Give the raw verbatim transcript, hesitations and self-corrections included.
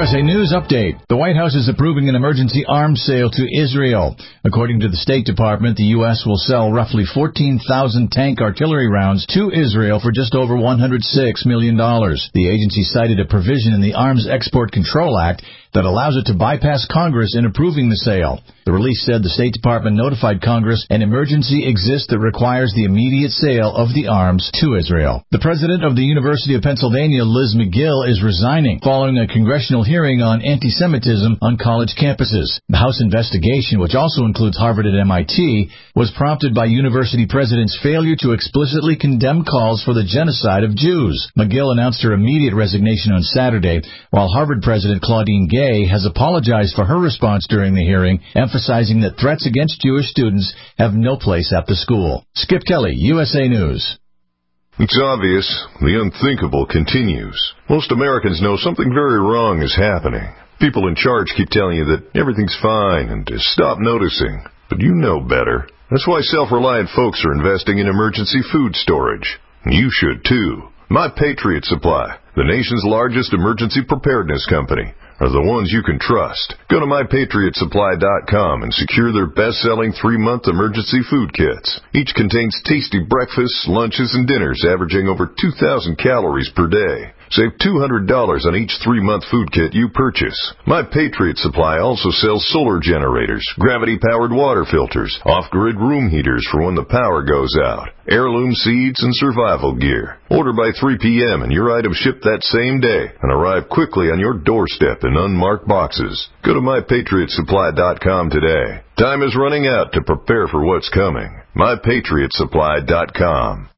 S A News Update. The White House is approving an emergency arms sale to Israel. According to the State Department, the U S will sell roughly fourteen thousand tank artillery rounds to Israel for just over one hundred six million dollars. The agency cited a provision in the Arms Export Control Act that allows it to bypass Congress in approving the sale. The release said the State Department notified Congress an emergency exists that requires the immediate sale of the arms to Israel. The president of the University of Pennsylvania, Liz McGill, is resigning following a congressional hearing on anti-Semitism on college campuses. The House investigation, which also includes Harvard and M I T, was prompted by university presidents' failure to explicitly condemn calls for the genocide of Jews. McGill announced her immediate resignation on Saturday, while Harvard President Claudine Gay has apologized for her response during the hearing, emphasizing that threats against Jewish students have no place at the school. Skip Kelly, U S A News. It's obvious. The unthinkable continues. Most Americans know something very wrong is happening. People in charge keep telling you that everything's fine and to stop noticing. But you know better. That's why self-reliant folks are investing in emergency food storage. You should too. My Patriot Supply, the nation's largest emergency preparedness company, are the ones you can trust. Go to my patriot supply dot com and secure their best-selling three-month emergency food kits. Each contains tasty breakfasts, lunches, and dinners averaging over two thousand calories per day. Save two hundred dollars on each three-month food kit you purchase. My Patriot Supply also sells solar generators, gravity-powered water filters, off-grid room heaters for when the power goes out, heirloom seeds, and survival gear. Order by three p.m. and your items ship that same day and arrive quickly on your doorstep in unmarked boxes. Go to my patriot supply dot com today. Time is running out to prepare for what's coming. my patriot supply dot com.